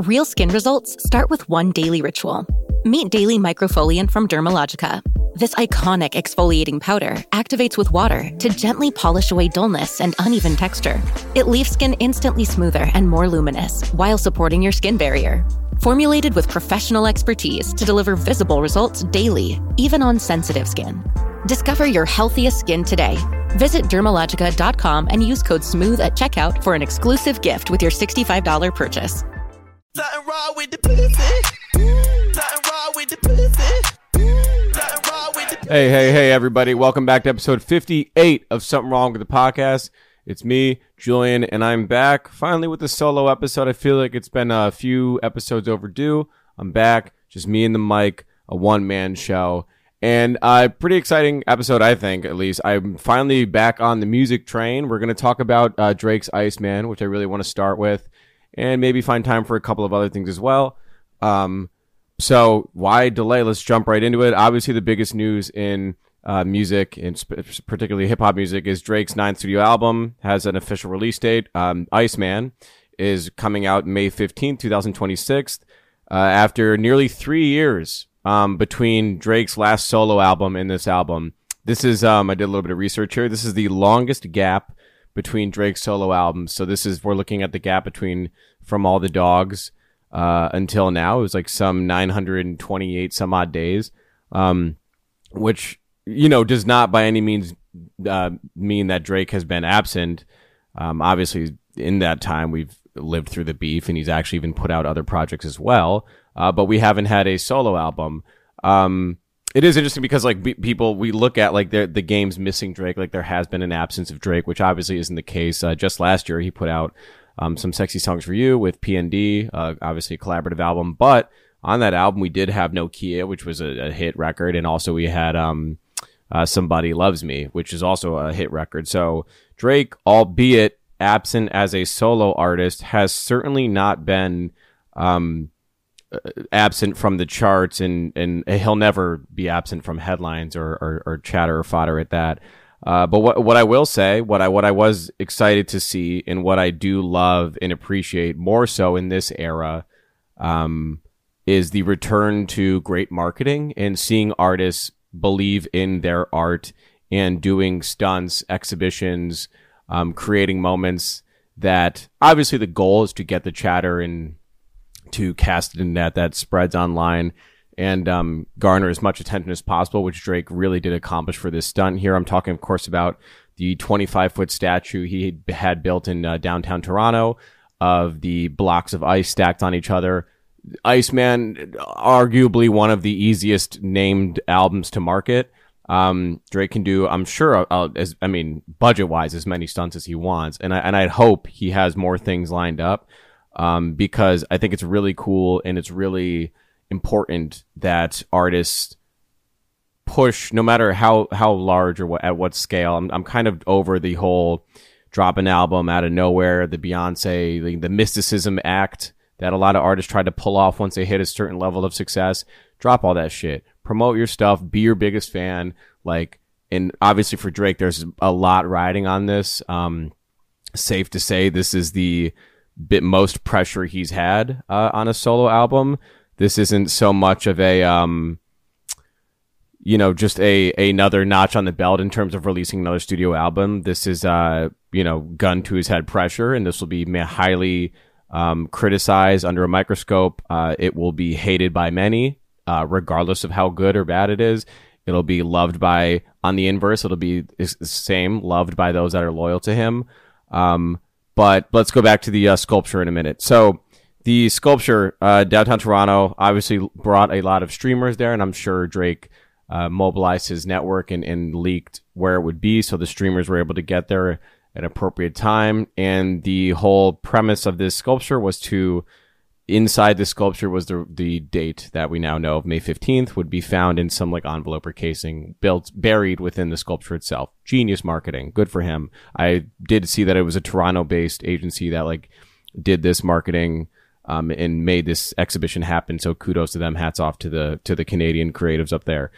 Real skin results start with one daily ritual. Meet Daily Microfoliant from Dermalogica. This iconic exfoliating powder activates with water to gently polish away dullness and uneven texture. It leaves skin instantly smoother and more luminous while supporting your skin barrier. Formulated with professional expertise to deliver visible results daily, even on sensitive skin. Discover your healthiest skin today. Visit Dermalogica.com and use code SMOOTH at checkout for an exclusive gift with your $65 purchase. Nothing wrong with the pussy. Nothing wrong with the pussy. Nothing wrong with the Hey, everybody. Welcome back to episode 58 of Something Wrong with the Podcast. It's me, Julian, and I'm back finally with a solo episode. I feel like it's been a few episodes overdue. I'm back, just me and the mic, a one-man show. And a pretty exciting episode, I think, at least. I'm finally back on the music train. We're going to talk about Drake's Iceman, which I really want to start with, and maybe find time for a couple of other things as well. So why delay? Let's jump right into it. Obviously, the biggest news in music, and particularly hip-hop music, is Drake's 9th studio album has an official release date. Iceman is coming out May 15th, 2026, after nearly 3 years between Drake's last solo album and this album. This is, I did a little bit of research here. This is the longest gap between Drake's solo albums. So we're looking at the gap between From All the Dogs until now. It was like some 928 some odd days, which, you know, does not by any means mean that Drake has been absent. Obviously, in that time, we've lived through the beef, and he's actually even put out other projects as well. But we haven't had a solo album. It is interesting because, like, people, we look at, like, the game's missing Drake, like there has been an absence of Drake, which obviously isn't the case. Just last year, he put out some Sexy Songs for You with PND, obviously a collaborative album. But on that album, we did have Nokia, which was a hit record, and also we had Somebody Loves Me, which is also a hit record. So Drake, albeit absent as a solo artist, has certainly not been absent from the charts, and he'll never be absent from headlines or chatter or fodder at that. But what I will say, what I was excited to see, and what I do love and appreciate more so in this era, is the return to great marketing and seeing artists believe in their art and doing stunts, exhibitions, creating moments that obviously the goal is to get the chatter and to cast a net that spreads online and garner as much attention as possible, which Drake really did accomplish for this stunt. Here I'm talking, of course, about the 25-foot statue he had built in downtown Toronto of the blocks of ice stacked on each other. Iceman, arguably one of the easiest named albums to market. Drake can do, I'm sure, budget-wise, as many stunts as he wants, and I'd hope he has more things lined up. Because I think it's really cool and it's really important that artists push, no matter how large or at what scale. I'm kind of over the whole drop an album out of nowhere, the Beyonce, the mysticism act that a lot of artists try to pull off once they hit a certain level of success. Drop all that shit. Promote your stuff. Be your biggest fan. And obviously for Drake, there's a lot riding on this. Safe to say, this is the most pressure he's had on a solo album. This isn't so much of a just another notch on the belt in terms of releasing another studio album. This is gun to his head pressure, and this will be highly criticized under a microscope. It will be hated by many, regardless of how good or bad it is. It'll be loved by, on the inverse, it'll be the same, loved by those that are loyal to him. But let's go back to the sculpture in a minute. So the sculpture, downtown Toronto, obviously brought a lot of streamers there, and I'm sure Drake mobilized his network and leaked where it would be, so the streamers were able to get there at an appropriate time. And the whole premise of this sculpture was to, inside the sculpture was the date that we now know of, May 15th, would be found in some envelope or casing buried within the sculpture itself. Genius marketing. Good for him. I did see that it was a Toronto-based agency that did this marketing and made this exhibition happen. So kudos to them. Hats off to the Canadian creatives up there.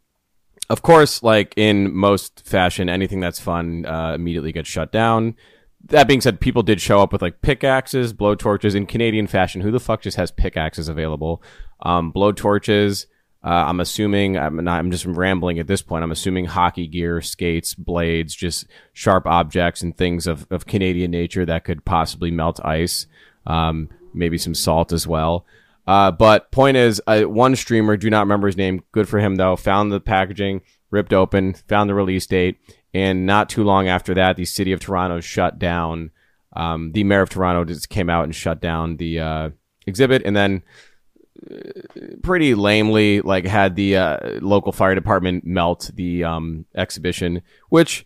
Of course, in most fashion, anything that's fun immediately gets shut down. That being said, people did show up with like pickaxes, blowtorches in Canadian fashion. Who the fuck just has pickaxes available? Blowtorches. I'm assuming, I'm just rambling at this point. I'm assuming hockey gear, skates, blades, just sharp objects and things of Canadian nature that could possibly melt ice. Maybe some salt as well. But point is, one streamer, do not remember his name. Good for him though. Found the packaging, ripped open, found the release date. And not too long after that, the city of Toronto shut down. The mayor of Toronto just came out and shut down the exhibit, and then pretty lamely, like, had the local fire department melt the exhibition, which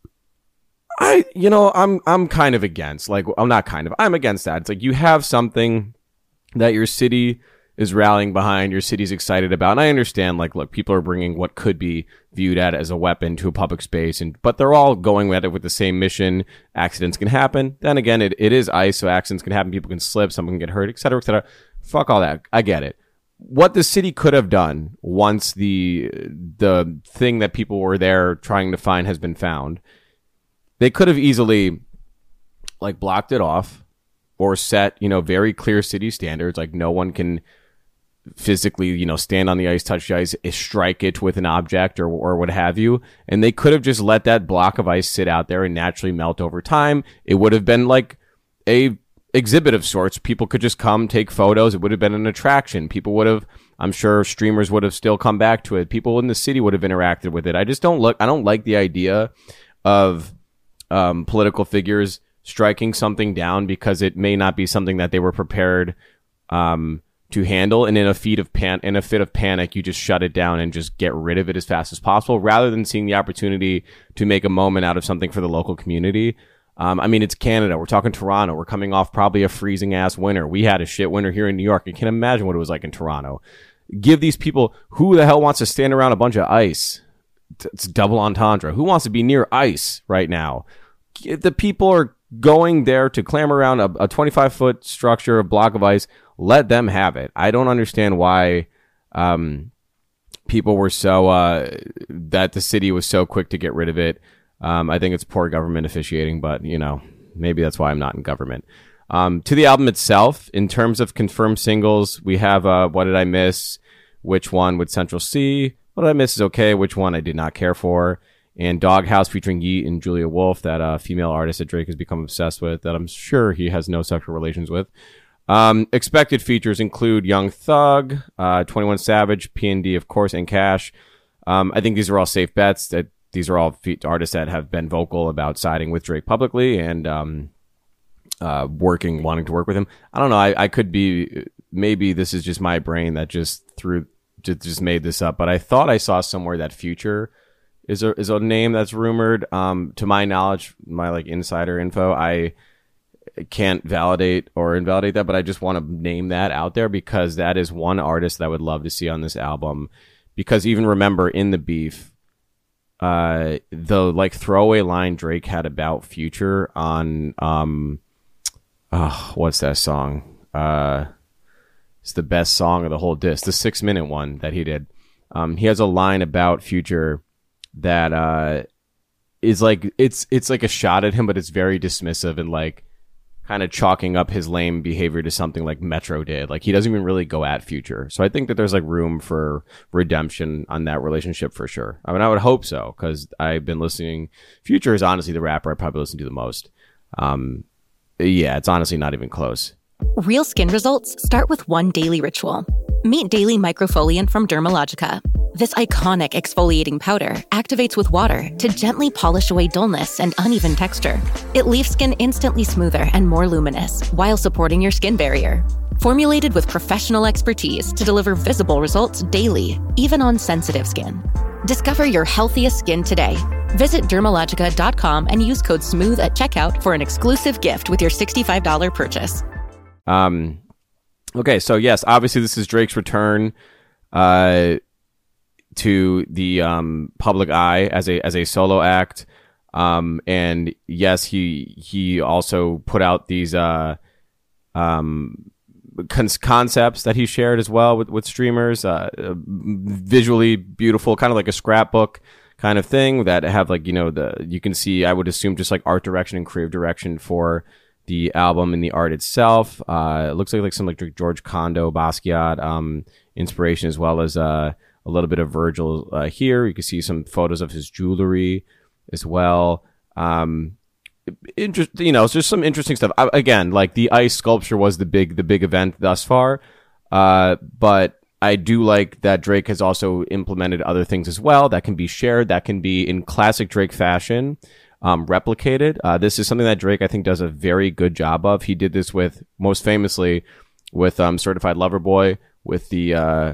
I'm kind of against. Like, I'm against that. It's like you have something that your city is rallying behind, your city's excited about. And I understand, like, look, people are bringing what could be viewed at as a weapon to a public space, but they're all going at it with the same mission. Accidents can happen. Then again, it is ice, so accidents can happen. People can slip, someone can get hurt, et cetera, et cetera. Fuck all that. I get it. What the city could have done once the thing that people were there trying to find has been found, they could have easily, like, blocked it off or set, very clear city standards. Like, no one can physically, stand on the ice, touch the ice, strike it with an object or what have you. And they could have just let that block of ice sit out there and naturally melt over time. It would have been like a exhibit of sorts. People could just come, take photos. It would have been an attraction. People would have, I'm sure streamers would have still come back to it. People in the city would have interacted with it. I don't like the idea of political figures striking something down because it may not be something that they were prepared to handle, and in a fit of panic, you just shut it down and just get rid of it as fast as possible, rather than seeing the opportunity to make a moment out of something for the local community. It's Canada. We're talking Toronto. We're coming off probably a freezing ass winter. We had a shit winter here in New York. I can't imagine what it was like in Toronto. Give these people, who the hell wants to stand around a bunch of ice? It's double entendre. Who wants to be near ice right now? The people are going there to clamber around a 25-foot structure, a block of ice. Let them have it. I don't understand why people were so that the city was so quick to get rid of it. I think it's poor government officiating, but maybe that's why I'm not in government. To the album itself, in terms of confirmed singles, we have What Did I Miss? Which One Would Central See? What Did I Miss is okay. Which One I Did Not Care For? And Doghouse featuring Yeet and Julia Wolf, that female artist that Drake has become obsessed with, that I'm sure he has no sexual relations with. Expected features include Young Thug, 21 Savage, P&D, of course, and Cash. I think these are all safe bets. That these are all artists that have been vocal about siding with Drake publicly and wanting to work with him. I don't know. I could be, maybe this is just my brain that just made this up, but I thought I saw somewhere that Future is a name that's rumored. To my knowledge, my like insider info, I can't validate or invalidate that, but I just want to name that out there because that is one artist that I would love to see on this album. Because even remember in the beef, the like throwaway line Drake had about Future on what's that song? It's the best song of the whole disc, the 6-minute one that he did. He has a line about Future that is like it's like a shot at him, but it's very dismissive and like kind of chalking up his lame behavior to something like Metro did. Like he doesn't even really go at Future. So I think that there's like room for redemption on that relationship for sure. I mean, I would hope so because I've been listening. Future is honestly the rapper I probably listen to the most. Yeah, it's honestly not even close. Real skin results start with one daily ritual. Meet Daily Microfoliant from Dermalogica. This iconic exfoliating powder activates with water to gently polish away dullness and uneven texture. It leaves skin instantly smoother and more luminous while supporting your skin barrier. Formulated with professional expertise to deliver visible results daily, even on sensitive skin. Discover your healthiest skin today. Visit Dermalogica.com and use code SMOOTH at checkout for an exclusive gift with your $65 purchase. Okay, so yes, obviously this is Drake's return to the public eye as a solo act. And yes, he also put out these concepts that he shared as well with streamers, visually beautiful, kind of like a scrapbook kind of thing that have like, you can see, I would assume just like art direction and creative direction for the album and the art itself. It looks like some like George Condo, Basquiat inspiration, as well as a little bit of Virgil here. You can see some photos of his jewelry as well. It's just some interesting stuff. Again, like the ice sculpture was the big event thus far. But I do like that Drake has also implemented other things as well that can be shared, that can be in classic Drake fashion, replicated. This is something that Drake, I think, does a very good job of. He did this most famously with Certified Lover Boy, with the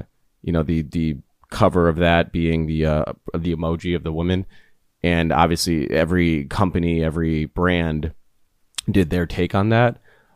the cover of that being the emoji of the woman. And obviously every company, every brand did their take on that.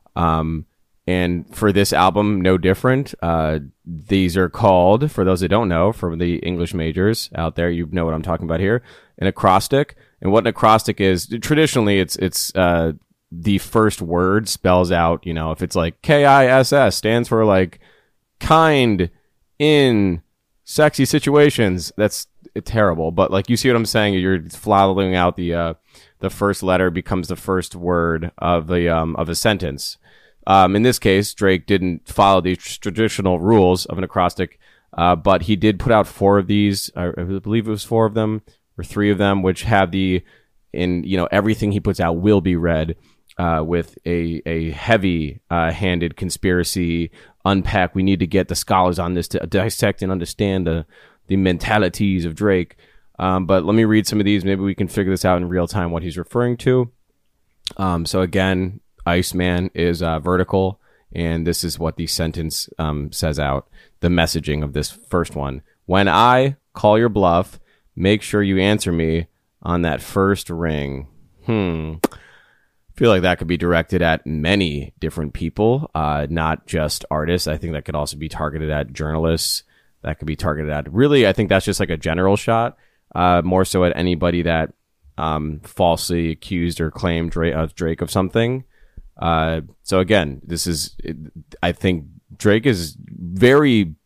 And for this album, no different. These are called, for those that don't know, for the English majors out there, you know what I'm talking about here, an acrostic. And what an acrostic is, traditionally, it's the first word spells out, if it's like KISS, stands for like kind in sexy situations. That's terrible, but like, you see what I'm saying? You're following out the first letter becomes the first word of a sentence. In this case, Drake didn't follow the traditional rules of an acrostic, but he did put out 4 of these. I believe it was 4 of them or 3 of them, which have everything he puts out will be read with a heavy handed conspiracy unpack. We need to get the scholars on this to dissect and understand the mentalities of Drake. But let me read some of these. Maybe we can figure this out in real time, what he's referring to. So again, Iceman is vertical, and this is what the sentence says out, the messaging of this first one. When I call your bluff, make sure you answer me on that first ring. I feel like that could be directed at many different people, not just artists. I think that could also be targeted at journalists. That could be targeted at, really, I think that's just like a general shot, more so at anybody that falsely accused or claimed Drake of something. So again, I think Drake is very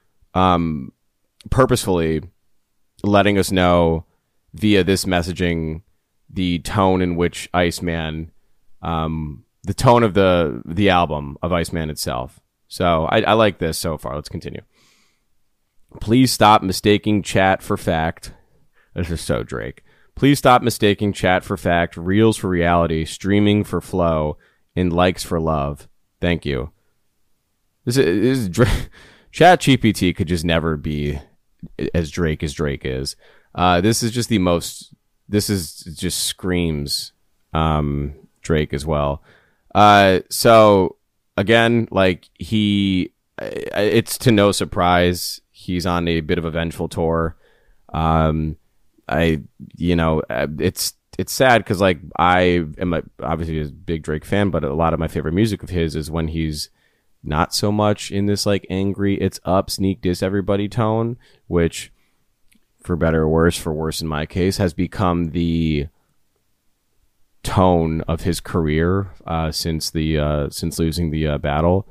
purposefully letting us know via this messaging the tone in which Iceman, the tone of the album of Iceman itself. So I like this so far. Let's continue. Please stop mistaking chat for fact. This is so Drake. Please stop mistaking chat for fact, reels for reality, streaming for flow, and likes for love. Thank you. This is Chat GPT could just never be as Drake is. This is just just screams Drake as well. So again, like it's to no surprise he's on a bit of a vengeful tour. It's sad because like I am obviously a big Drake fan, but a lot of my favorite music of his is when he's not so much in this like angry, it's up, sneak diss everybody tone, which for better or worse, for worse in my case, has become the tone of his career since losing the battle,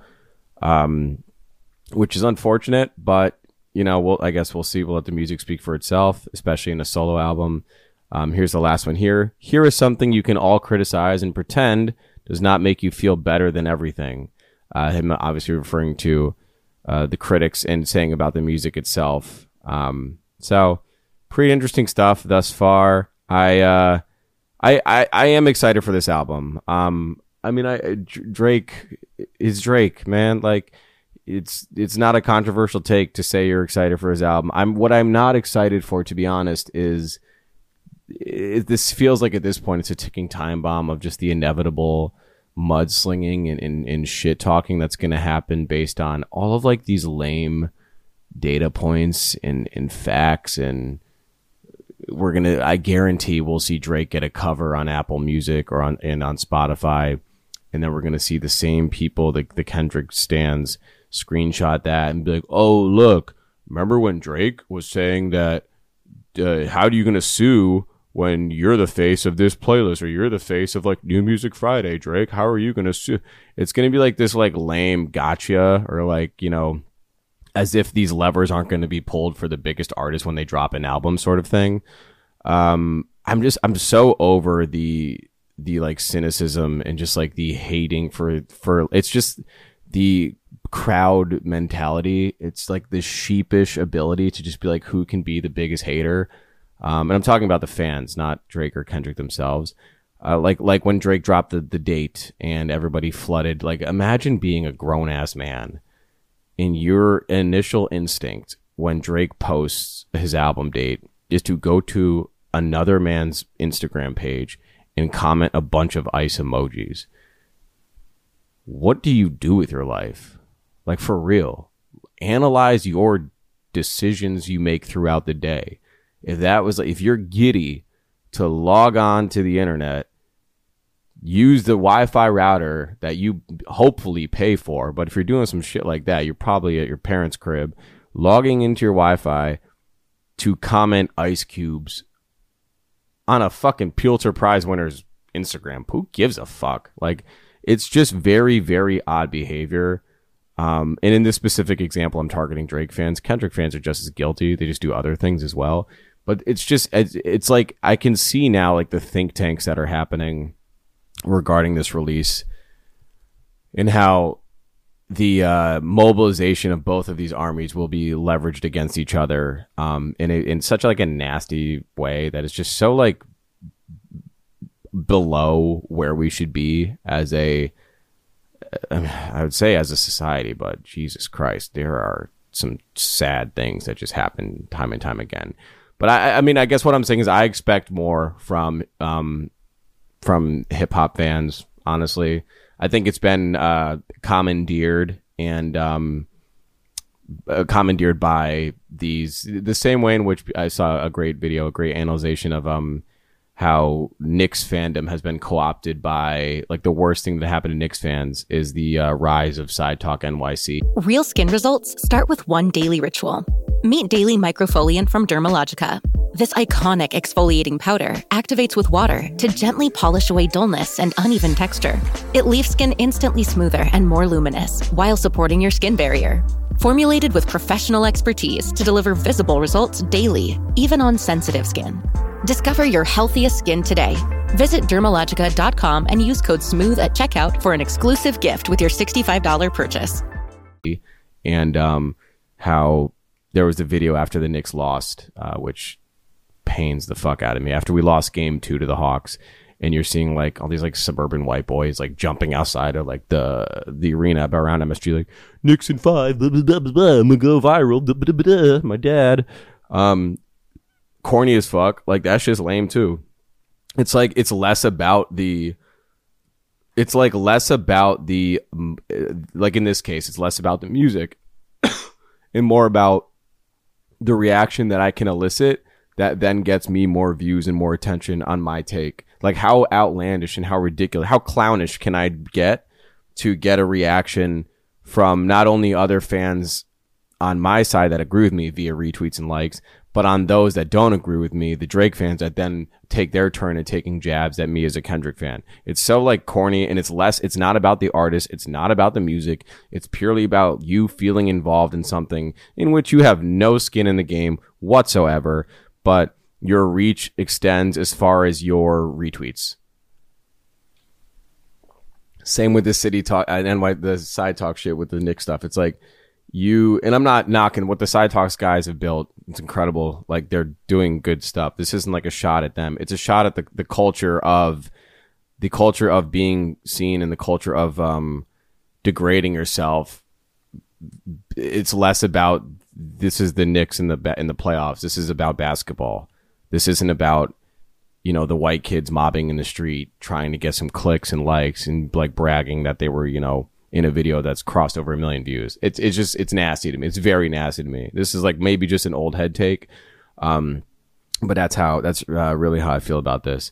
which is unfortunate, but I guess we'll see. We'll let the music speak for itself, especially in a solo album. Here's the last one here. Here is something you can all criticize and pretend does not make you feel better than everything. Him obviously referring to the critics and saying about the music itself. So pretty interesting stuff thus far. I am excited for this album. Drake is Drake, man. Like it's not a controversial take to say you're excited for his album. What I'm not excited for, to be honest, is this feels like at this point it's a ticking time bomb of just the inevitable mudslinging and shit talking that's going to happen based on all of like these lame data points and facts. And I guarantee we'll see Drake get a cover on Apple Music or on Spotify. And then we're going to see the same people, the Kendrick stans, screenshot that and be like, oh, look, remember when Drake was saying that, how are you going to sue when you're the face of this playlist or you're the face of like New Music Friday, Drake? How are you going to sue? It's going to be like this like lame gotcha, or like, as if these levers aren't going to be pulled for the biggest artist when they drop an album sort of thing. I'm so over the like cynicism and just like the hating for it's just the crowd mentality. It's like this sheepish ability to just be like, who can be the biggest hater? And I'm talking about the fans, not Drake or Kendrick themselves. Like when Drake dropped the date and everybody flooded. Like, imagine being a grown ass man and your initial instinct when Drake posts his album date is to go to another man's Instagram page and comment a bunch of ice emojis. What do you do with your life? Like, for real, analyze your decisions you make throughout the day. If you're giddy to log on to the internet, use the Wi-Fi router that you hopefully pay for. But if you're doing some shit like that, you're probably at your parents' crib, logging into your Wi-Fi to comment ice cubes on a fucking Pulitzer Prize winner's Instagram. Who gives a fuck? Like, it's just very, very odd behavior. And in this specific example, I'm targeting Drake fans. Kendrick fans are just as guilty. They just do other things as well. But it's like, I can see now, like, the think tanks that are happening regarding this release and how the mobilization of both of these armies will be leveraged against each other in such like a nasty way that is just so like below where we should be as I would say as a society. But Jesus Christ, there are some sad things that just happen time and time again. But I mean, I guess what I'm saying is I expect more from hip hop fans, honestly. I think it's been commandeered and commandeered by the same way in which I saw a great analyzation of how Knicks fandom has been co-opted by, like, the worst thing that happened to Knicks fans is the rise of Side Talk NYC. Real skin results start with one daily ritual. Meet Daily Microfoliant from Dermalogica. This iconic exfoliating powder activates with water to gently polish away dullness and uneven texture. It leaves skin instantly smoother and more luminous while supporting your skin barrier. Formulated with professional expertise to deliver visible results daily, even on sensitive skin. Discover your healthiest skin today. Visit Dermalogica.com and use code SMOOTH at checkout for an exclusive gift with your $65 purchase. And how there was a video after the Knicks lost, which pains the fuck out of me. After we lost game 2 to the Hawks, and you're seeing like all these like suburban white boys like jumping outside of like the arena around MSG, like Knicks in 5, blah, blah, blah, blah, blah, I'm gonna go viral, blah, blah, blah, blah, my dad. Corny as fuck. Like, that shit's lame too. It's like less about the like in this case, it's less about the music and more about the reaction that I can elicit that then gets me more views and more attention on my take. Like, how outlandish and how ridiculous, how clownish can I get to get a reaction from not only other fans on my side that agree with me via retweets and likes, but on those that don't agree with me, the Drake fans that then take their turn at taking jabs at me as a Kendrick fan. It's so like corny, and it's not about the artist. It's not about the music. It's purely about you feeling involved in something in which you have no skin in the game whatsoever, but your reach extends as far as your retweets. Same with the city talk and the side talk shit with the Knicks stuff. It's like, and I'm not knocking what the Side Talks guys have built. It's incredible. Like, they're doing good stuff. This isn't like a shot at them. It's a shot at the culture of being seen and the culture of degrading yourself. It's less about this is the Knicks in the playoffs. This is about basketball. This isn't about, you know, the white kids mobbing in the street trying to get some clicks and likes and like bragging that they were, you know, in a video that's crossed over 1 million views. It's nasty to me. It's very nasty to me. This is like maybe just an old head take. But that's really how I feel about this.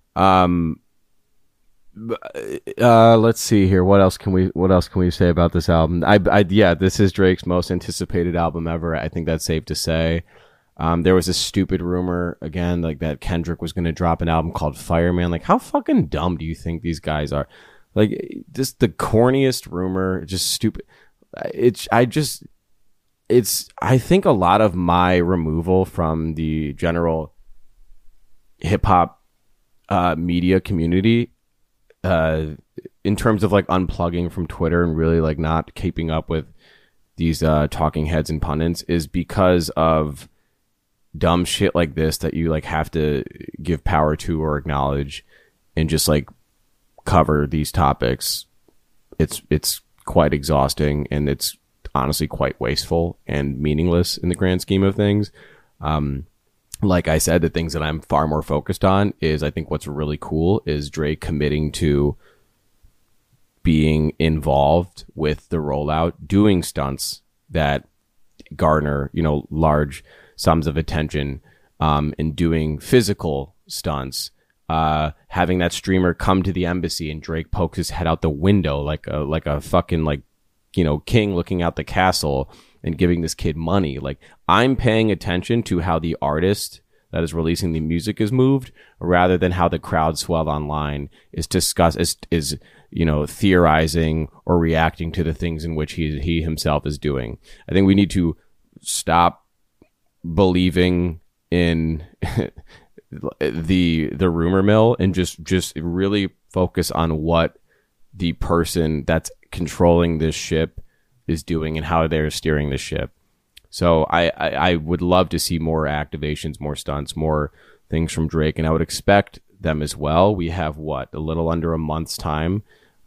Let's see here. What else can we say about this album? This is Drake's most anticipated album ever. I think that's safe to say. There was a stupid rumor again, like that Kendrick was going to drop an album called Fireman. Like, how fucking dumb do you think these guys are? Like, just the corniest rumor, just stupid. I think a lot of my removal from the general hip hop media community in terms of like unplugging from Twitter and really like not keeping up with these talking heads and pundits is because of dumb shit like this that you like have to give power to or acknowledge and just like cover these topics. It's quite exhausting, and it's honestly quite wasteful and meaningless in the grand scheme of things. Like I said, the things that I'm far more focused on is I think what's really cool is Drake committing to being involved with the rollout, doing stunts that garner, you know, large sums of attention, and doing physical stunts, having that streamer come to the embassy and Drake pokes his head out the window like a fucking like, you know, king looking out the castle and giving this kid money. Like, I'm paying attention to how the artist that is releasing the music is moved rather than how the crowd swell online is you know, theorizing or reacting to the things in which he himself is doing. I think we need to stop believing in the rumor mill and just really focus on what the person that's controlling this ship is doing and how they're steering the ship. So I would love to see more activations, more stunts, more things from Drake, and I would expect them as well. We have a little under a month's time.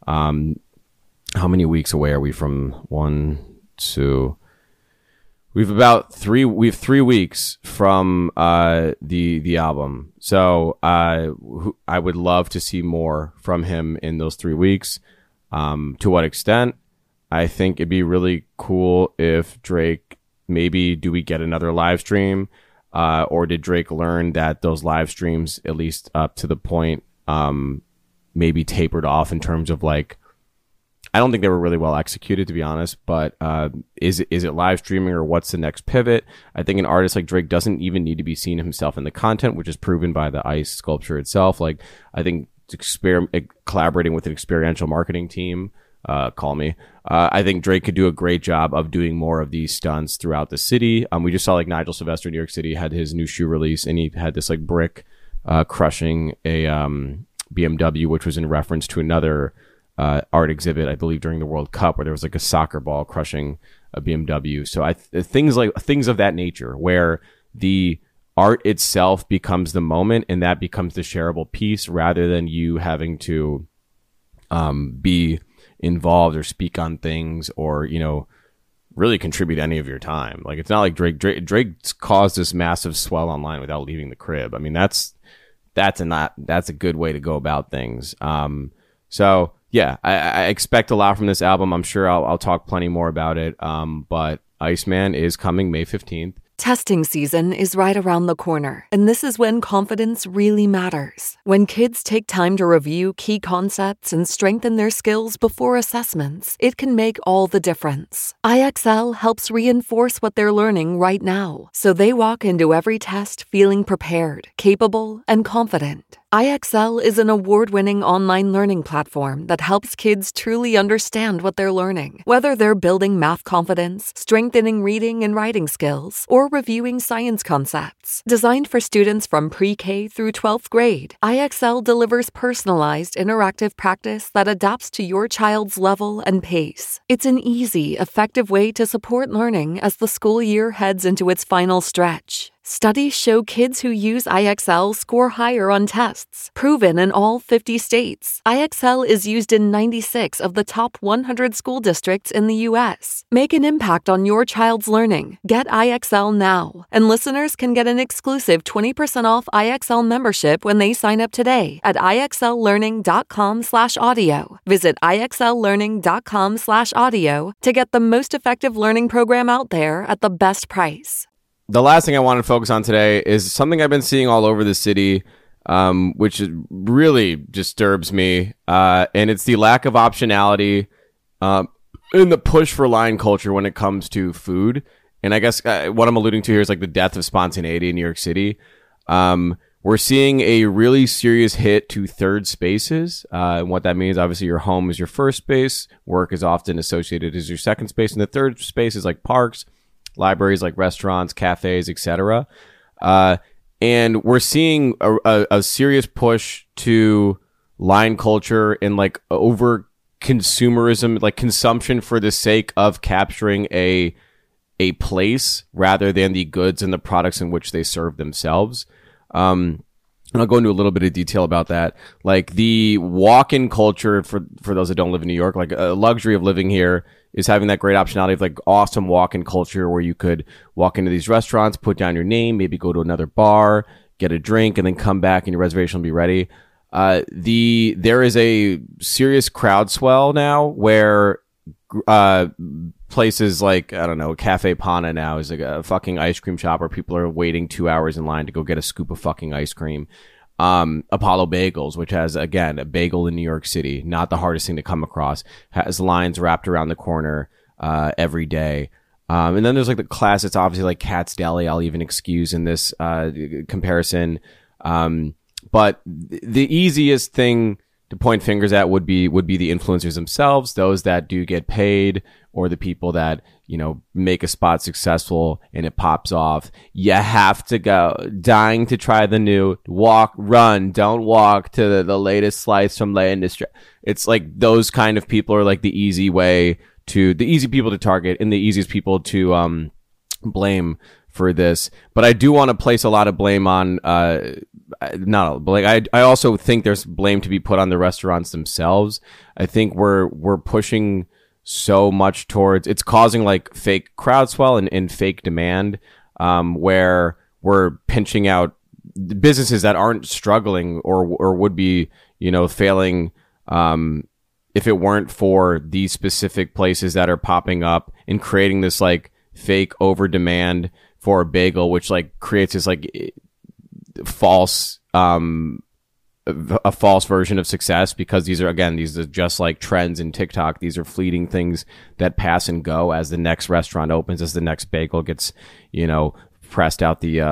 How many weeks away are we from 1, 2? We have 3 weeks from the album. So I would love to see more from him in those 3 weeks. To what extent? I think it'd be really cool if Drake, maybe do we get another live stream? Or did Drake learn that those live streams, at least up to the point, maybe tapered off in terms of like, I don't think they were really well executed, to be honest, but is it live streaming or what's the next pivot? I think an artist like Drake doesn't even need to be seen himself in the content, which is proven by the ice sculpture itself. Like, I think collaborating with an experiential marketing team, call me. I think Drake could do a great job of doing more of these stunts throughout the city. We just saw like Nigel Sylvester in New York City had his new shoe release, and he had this like brick crushing a BMW, which was in reference to another art exhibit, I believe, during the World Cup, where there was like a soccer ball crushing a BMW. So things of that nature, where the art itself becomes the moment and that becomes the shareable piece, rather than you having to be involved or speak on things or, you know, really contribute any of your time. Like, it's not like Drake's caused this massive swell online without leaving the crib. I mean, that's a good way to go about things. So yeah, I expect a lot from this album. I'm sure I'll talk plenty more about it. But Iceman is coming May 15th. Testing season is right around the corner, and this is when confidence really matters. When kids take time to review key concepts and strengthen their skills before assessments, it can make all the difference. IXL helps reinforce what they're learning right now, so they walk into every test feeling prepared, capable, and confident. IXL is an award-winning online learning platform that helps kids truly understand what they're learning. Whether they're building math confidence, strengthening reading and writing skills, or reviewing science concepts. Designed for students from pre-K through 12th grade, IXL delivers personalized, interactive practice that adapts to your child's level and pace. It's an easy, effective way to support learning as the school year heads into its final stretch. Studies show kids who use IXL score higher on tests, proven in all 50 states. IXL is used in 96 of the top 100 school districts in the U.S. Make an impact on your child's learning. Get IXL now. And listeners can get an exclusive 20% off IXL membership when they sign up today at IXLlearning.com/audio. Visit IXLlearning.com/audio to get the most effective learning program out there at the best price. The last thing I want to focus on today is something I've been seeing all over the city, which really disturbs me, and it's the lack of optionality in the push for line culture when it comes to food. And I guess what I'm alluding to here is like the death of spontaneity in New York City. We're seeing a really serious hit to third spaces, and what that means, obviously, your home is your first space, work is often associated as your second space, and the third space is like parks, libraries, like restaurants, cafes, etc. And we're seeing a serious push to line culture and like over consumerism, like consumption for the sake of capturing a place rather than the goods and the products in which they serve themselves. And I'll go into a little bit of detail about that. Like the walk-in culture for those that don't live in New York, like a luxury of living here is having that great optionality of like awesome walk-in culture where you could walk into these restaurants, put down your name, maybe go to another bar, get a drink, and then come back and your reservation will be ready. There is a serious crowd swell now where places like, I don't know, Cafe Pana now is like a fucking ice cream shop where people are waiting 2 hours in line to go get a scoop of fucking ice cream. Apollo Bagels, which has, again, a bagel in New York City, not the hardest thing to come across, has lines wrapped around the corner every day. And then there's like the class, it's obviously like Cat's Deli, I'll even excuse in this comparison. But the easiest thing to point fingers at would be the influencers themselves, those that do get paid, or the people that, you know, make a spot successful and it pops off. You have to go, dying to try the new, run, don't walk to the latest slice from the industry. It's like those kind of people are like the easy people to target and the easiest people to blame for this. But I do want to place a lot of blame on I also think there's blame to be put on the restaurants themselves. I think we're pushing so much towards, it's causing like fake crowd swell and fake demand, where we're pinching out businesses that aren't struggling or would be, you know, failing, if it weren't for these specific places that are popping up and creating this like fake over demand for a bagel, which like creates this like false version of success, because these are just like trends in TikTok. These are fleeting things that pass and go as the next restaurant opens, as the next bagel gets, you know, pressed out the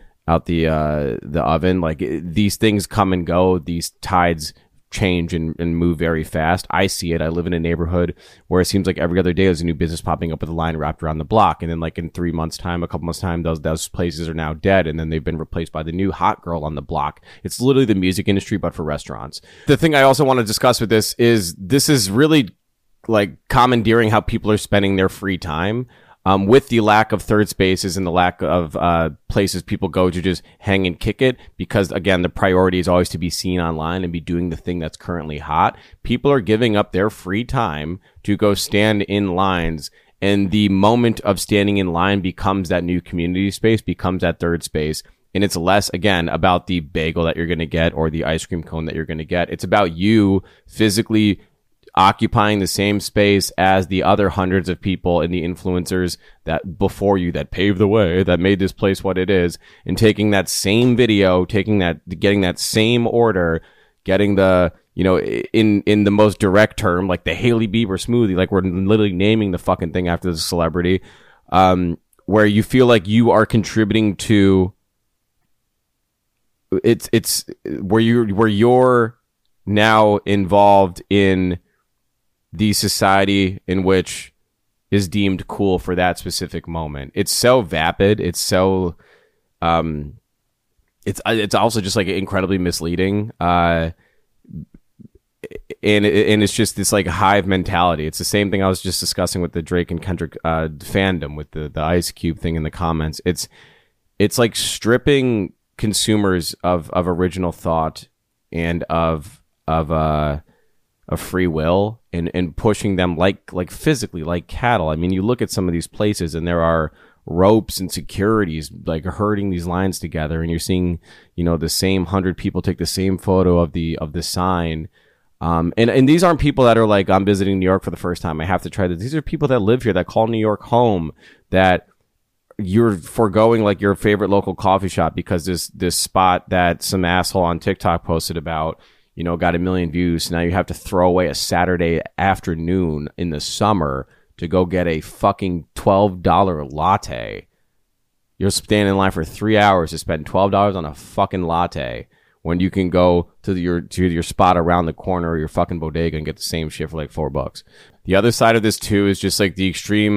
oven. Like these things come and go. These tides change and move very fast. I see it. I live in a neighborhood where it seems like every other day there's a new business popping up with a line wrapped around the block, and then like in 3 months time, a couple months time, those places are now dead, and then they've been replaced by the new hot girl on the block. It's literally the music industry but for restaurants. The thing I also want to discuss with this is really like commandeering how people are spending their free time. With the lack of third spaces and the lack of places people go to just hang and kick it, because, again, the priority is always to be seen online and be doing the thing that's currently hot. People are giving up their free time to go stand in lines, and the moment of standing in line becomes that new community space, becomes that third space. And it's less, again, about the bagel that you're going to get or the ice cream cone that you're going to get. It's about you physically occupying the same space as the other hundreds of people and the influencers that before you, that paved the way, that made this place what it is, and taking that same video, getting that same order, getting the, you know, in the most direct term, like the Hailey Bieber smoothie, like we're literally naming the fucking thing after the celebrity, where you feel like you are contributing to, it's where you're now involved in the society in which is deemed cool for that specific moment. It's so vapid. It's so, it's also just like incredibly misleading. And it's just this like hive mentality. It's the same thing I was just discussing with the Drake and Kendrick fandom with the Ice Cube thing in the comments. It's like stripping consumers of original thought and of free will and pushing them like physically like cattle. I mean, you look at some of these places and there are ropes and securities like herding these lines together, and you're seeing, you know, the same 100 people take the same photo of the sign. And these aren't people that are like, I'm visiting New York for the first time, I have to try this. These are people that live here, that call New York home, that you're foregoing like your favorite local coffee shop because this spot that some asshole on TikTok posted about, you know, got 1 million views. So now you have to throw away a Saturday afternoon in the summer to go get a fucking $12 latte. You're standing in line for 3 hours to spend $12 on a fucking latte when you can go to your spot around the corner or your fucking bodega and get the same shit for like $4. The other side of this too is just like the extreme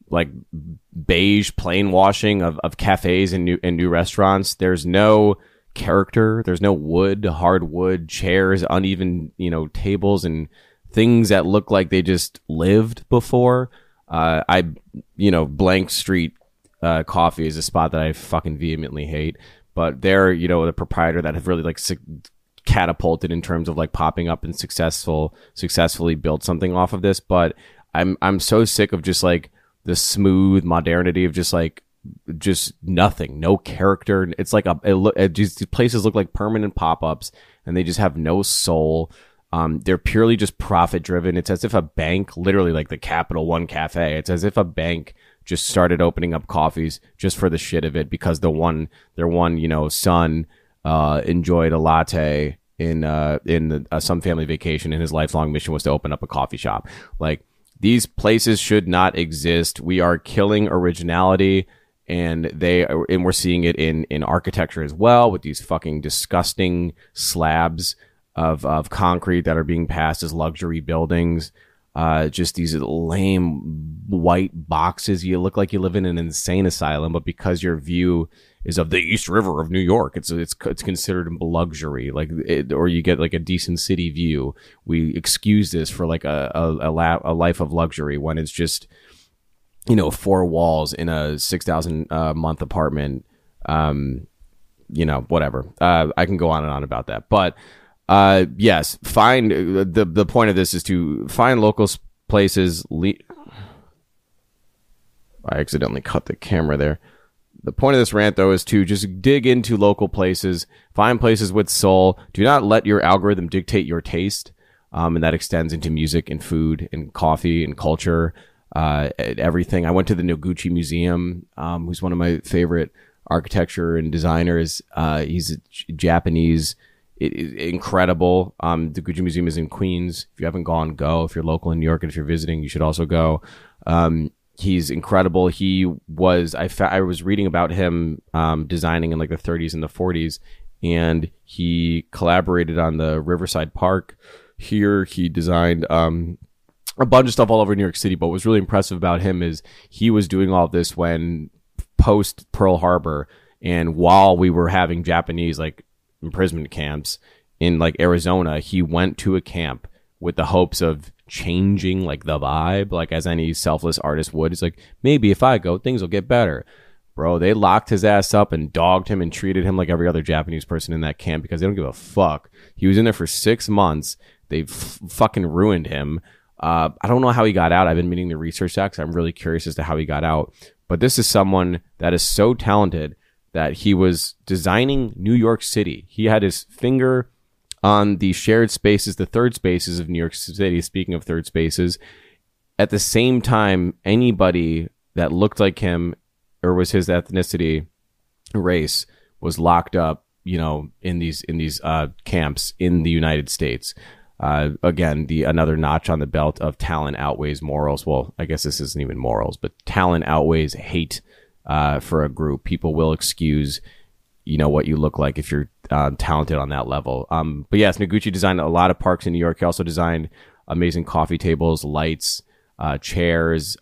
like beige plain washing of cafes and new restaurants. There's no character. There's no wood, hardwood, chairs, uneven, tables and things that look like they just lived before. Blank Street Coffee is a spot that I fucking vehemently hate, but they're, the proprietor that have really like catapulted in terms of like popping up and successfully built something off of this. But I'm so sick of just like the smooth modernity of just nothing, no character. It's like these places look like permanent pop-ups and they just have no soul. They're purely just profit driven. It's as if a bank, literally like the Capital One Cafe, it's as if a bank just started opening up coffees just for the shit of it because their one son enjoyed a latte in some family vacation, and his lifelong mission was to open up a coffee shop. Like, these places should not exist. We are killing originality, and we're seeing it in architecture as well, with these fucking disgusting slabs of concrete that are being passed as luxury buildings. Just these lame white boxes. You look like you live in an insane asylum, but because your view is of the East River of New York, it's considered luxury. Or you get like a decent city view. We excuse this for like a life of luxury when it's just 4 walls in a 6,000 month apartment. Whatever. I can go on and on about that, but. Yes, find the point of this is to find local places. I accidentally cut the camera there. The point of this rant, though, is to just dig into local places, find places with soul. Do not let your algorithm dictate your taste, and that extends into music and food and coffee and culture, everything. I went to the Noguchi Museum, who's one of my favorite architecture and designers. He's a Japanese. It is incredible. The Gucci Museum is in Queens. If you haven't gone, go. If you're local in New York and if you're visiting, you should also go. He's incredible. I was reading about him designing in like the 30s and the 40s, and he collaborated on the Riverside Park. Here he designed a bunch of stuff all over New York City, but what was really impressive about him is he was doing all of this when post Pearl Harbor, and while we were having Japanese like imprisonment camps in like Arizona, he went to a camp with the hopes of changing like the vibe, like as any selfless artist would. He's like, maybe if I go, things will get better. Bro, they locked his ass up and dogged him and treated him like every other Japanese person in that camp because they don't give a fuck. He was in there for 6 months. They fucking ruined him. I don't know how he got out. I've been meaning to research that because I'm really curious as to how he got out. But this is someone that is so talented that he was designing New York City. He had his finger on the shared spaces, the third spaces of New York City. Speaking of third spaces, at the same time, anybody that looked like him or was his ethnicity, race, was locked up, in these camps in the United States. Again, another notch on the belt of talent outweighs morals. Well, I guess this isn't even morals, but talent outweighs hate. For a group, people will excuse, what you look like if you're talented on that level. But yes, Noguchi designed a lot of parks in New York. He also designed amazing coffee tables, lights, chairs.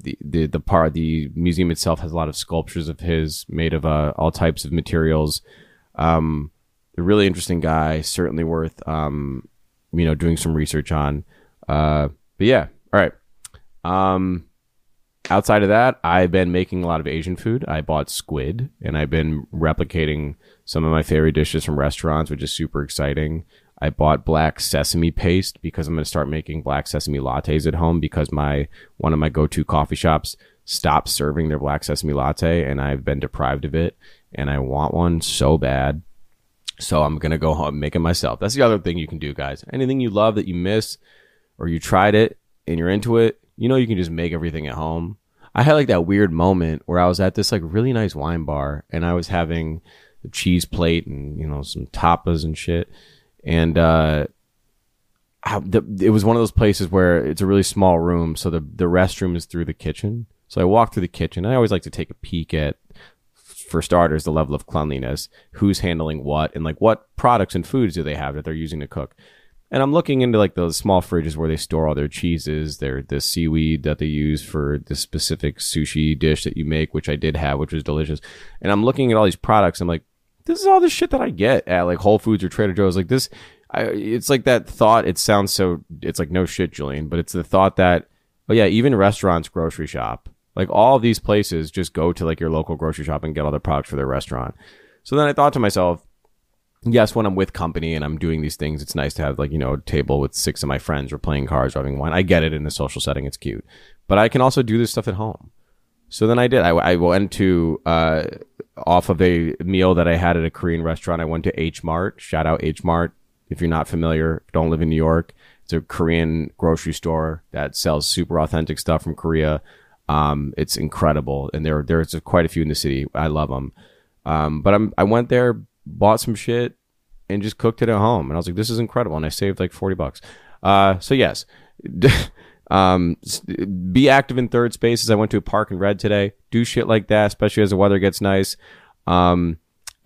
The museum itself has a lot of sculptures of his made of all types of materials. A really interesting guy, certainly worth doing some research on. But yeah, all right. Outside of that, I've been making a lot of Asian food. I bought squid, and I've been replicating some of my favorite dishes from restaurants, which is super exciting. I bought black sesame paste because I'm going to start making black sesame lattes at home because one of my go-to coffee shops stopped serving their black sesame latte, and I've been deprived of it, and I want one so bad. So I'm going to go home and make it myself. That's the other thing you can do, guys. Anything you love that you miss or you tried it and you're into it, you can just make everything at home. I had like that weird moment where I was at this like really nice wine bar and I was having a cheese plate and, some tapas and shit. And it was one of those places where it's a really small room. So the restroom is through the kitchen. So I walked through the kitchen. I always like to take a peek at, for starters, the level of cleanliness, who's handling what, and like what products and foods do they have that they're using to cook. And I'm looking into like those small fridges where they store all their cheeses, the seaweed that they use for the specific sushi dish that you make, which I did have, which was delicious. And I'm looking at all these products. I'm like, this is all the shit that I get at like Whole Foods or Trader Joe's. Like this, it's like that thought. It sounds so, it's like no shit, Julian, but it's the thought that, oh yeah, even restaurants grocery shop. Like all of these places just go to like your local grocery shop and get all the products for their restaurant. So then I thought to myself, yes, when I'm with company and I'm doing these things, it's nice to have like, a table with 6 of my friends. We're playing cards, or having wine. I get it in a social setting. It's cute. But I can also do this stuff at home. So then I did. I went to, off of a meal that I had at a Korean restaurant, I went to H Mart. Shout out H Mart. If you're not familiar, don't live in New York. It's a Korean grocery store that sells super authentic stuff from Korea. It's incredible. And there's quite a few in the city. I love them. But I went there, bought some shit, and just cooked it at home. And I was like, this is incredible. And I saved like $40. So yes, be active in third spaces. I went to a park in Red today. Do shit like that, especially as the weather gets nice. Outside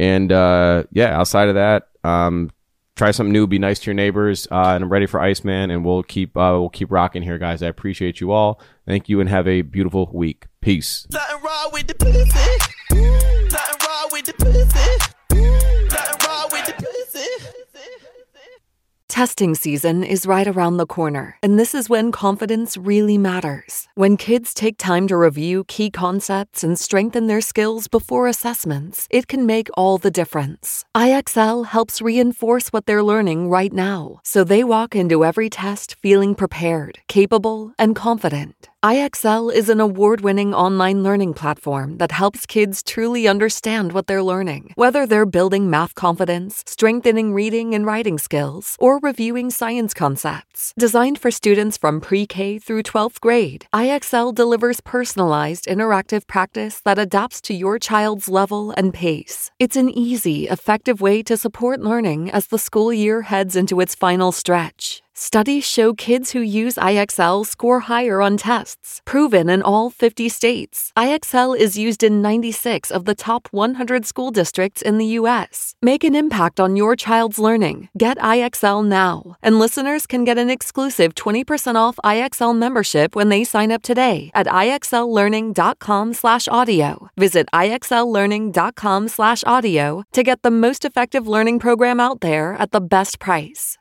of that, try something new, be nice to your neighbors. And I'm ready for Iceman, and we'll keep rocking here, guys. I appreciate you all. Thank you, and have a beautiful week. Peace. Nothing wrong with the pussy. Nothing wrong with the pussy. Nothing wrong with the pussy. Testing season is right around the corner, and this is when confidence really matters. When kids take time to review key concepts and strengthen their skills before assessments, it can make all the difference. IXL helps reinforce what they're learning right now, so they walk into every test feeling prepared, capable, and confident. IXL is an award-winning online learning platform that helps kids truly understand what they're learning. Whether they're building math confidence, strengthening reading and writing skills, or reviewing science concepts. Designed for students from pre-K through 12th grade, IXL delivers personalized, interactive practice that adapts to your child's level and pace. It's an easy, effective way to support learning as the school year heads into its final stretch. Studies show kids who use IXL score higher on tests, proven in all 50 states. IXL is used in 96 of the top 100 school districts in the U.S. Make an impact on your child's learning. Get IXL now. And listeners can get an exclusive 20% off IXL membership when they sign up today at IXLlearning.com/audio. Visit IXLlearning.com/audio to get the most effective learning program out there at the best price.